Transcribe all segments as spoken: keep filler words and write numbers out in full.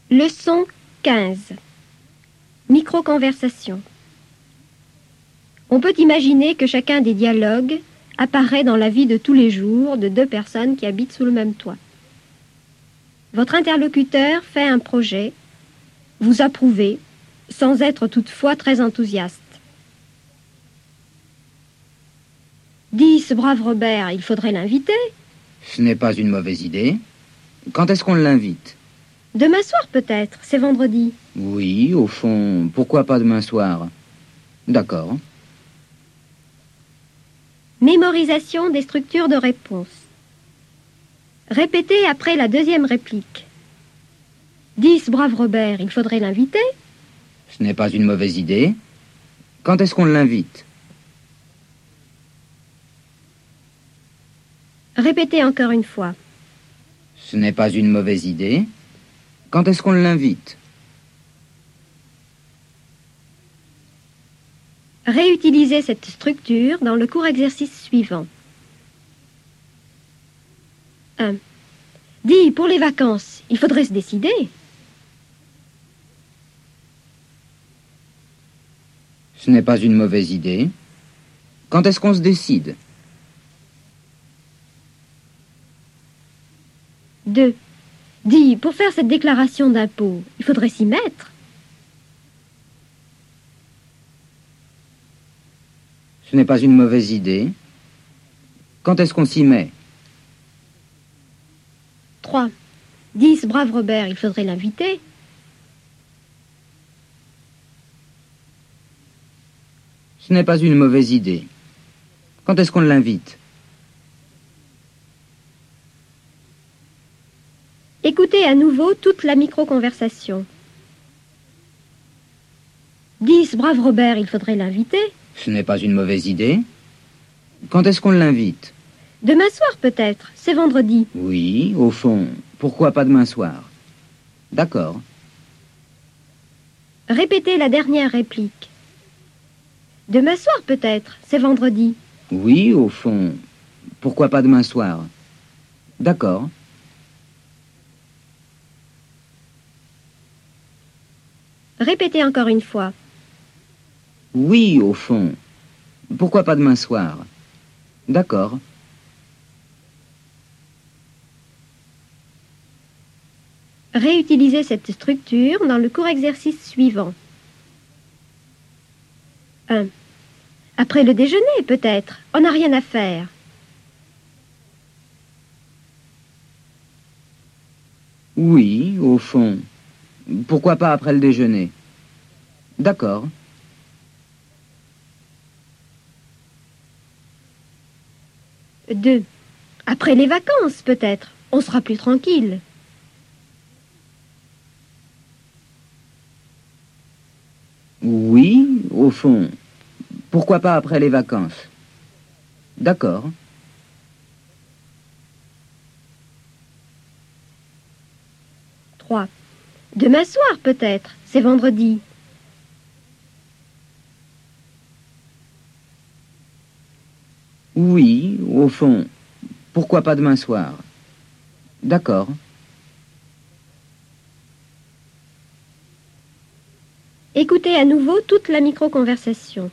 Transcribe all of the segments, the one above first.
Leçon quinze. Micro-conversation. On peut imaginer que chacun des dialogues apparaît dans la vie de tous les jours de deux personnes qui habitent sous le même toit. Votre interlocuteur fait un projet, vous approuvez, sans être toutefois très enthousiaste. Dis, ce brave Robert, il faudrait l'inviter. Ce n'est pas une mauvaise idée. Quand est-ce qu'on l'invite? Demain soir peut-être, c'est vendredi. Oui, au fond, pourquoi pas demain soir? D'accord. Mémorisation des structures de réponse. Répétez après la deuxième réplique. Dis, ce brave Robert, il faudrait l'inviter. Ce n'est pas une mauvaise idée. Quand est-ce qu'on l'invite? Répétez encore une fois. Ce n'est pas une mauvaise idée. Quand est-ce qu'on l'invite? Réutilisez cette structure dans le court exercice suivant. un. Dis, pour les vacances, il faudrait se décider. Ce n'est pas une mauvaise idée. Quand est-ce qu'on se décide? deux. Dis, pour faire cette déclaration d'impôt, il faudrait s'y mettre. Ce n'est pas une mauvaise idée. Quand est-ce qu'on s'y met? trois. Dis, ce brave Robert, il faudrait l'inviter. Ce n'est pas une mauvaise idée. Quand est-ce qu'on l'invite? Écoutez à nouveau toute la micro-conversation. Dis, ce brave Robert, il faudrait l'inviter. Ce n'est pas une mauvaise idée. Quand est-ce qu'on l'invite? Demain soir peut-être, c'est vendredi. Oui, au fond, pourquoi pas demain soir? D'accord. Répétez la dernière réplique. Demain soir peut-être, c'est vendredi. Oui, au fond, pourquoi pas demain soir? D'accord. Répétez encore une fois. Oui, au fond, pourquoi pas demain soir? D'accord. Réutilisez cette structure dans le court exercice suivant. un. Après le déjeuner, peut-être. On n'a rien à faire. Oui, au fond, pourquoi pas après le déjeuner? D'accord. deux. Après les vacances, peut-être. On sera plus tranquille. Oui, au fond, pourquoi pas après les vacances? D'accord. trois. Demain soir, peut-être. C'est vendredi. Oui, au fond, pourquoi pas demain soir? D'accord. Écoutez à nouveau toute la micro-conversation.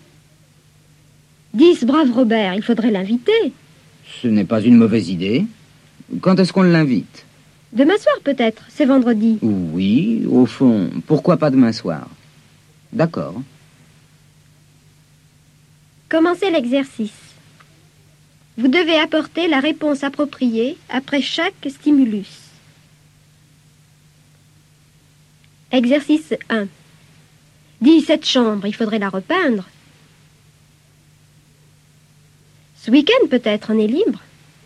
Dis, ce brave Robert, il faudrait l'inviter. Ce n'est pas une mauvaise idée. Quand est-ce qu'on l'invite? Demain soir, peut-être. C'est vendredi. Oui, au fond, pourquoi pas demain soir? D'accord. Commencez l'exercice. Vous devez apporter la réponse appropriée après chaque stimulus. Exercice un. Dis, cette chambre, il faudrait la repeindre. Ce week-end, peut-être, on est libre.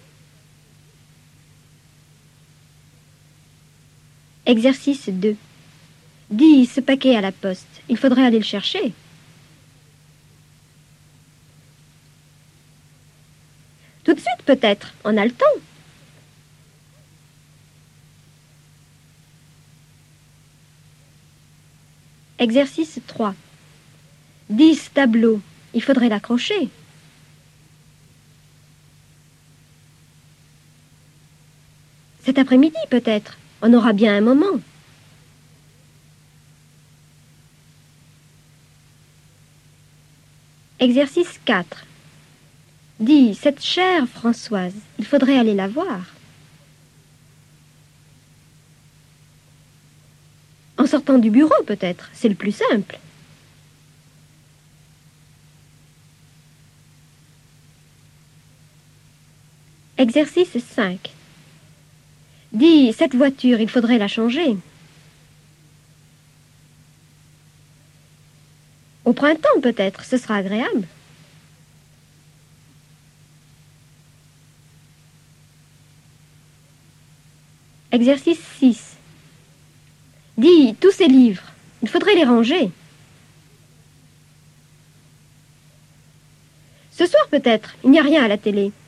Exercice deux. Dis, ce paquet à la poste, il faudrait aller le chercher. Tout de suite, peut-être, on a le temps. Exercice trois. Dis, ce tableau, il faudrait l'accrocher. Cet après-midi, peut-être, on aura bien un moment. Exercice quatre. Dis, cette chère Françoise, il faudrait aller la voir. En sortant du bureau, peut-être, c'est le plus simple. Exercice cinq. Dis, cette voiture, il faudrait la changer. Au printemps, peut-être, ce sera agréable. Exercice six. Dis, tous ces livres, il faudrait les ranger. Ce soir, peut-être, il n'y a rien à la télé.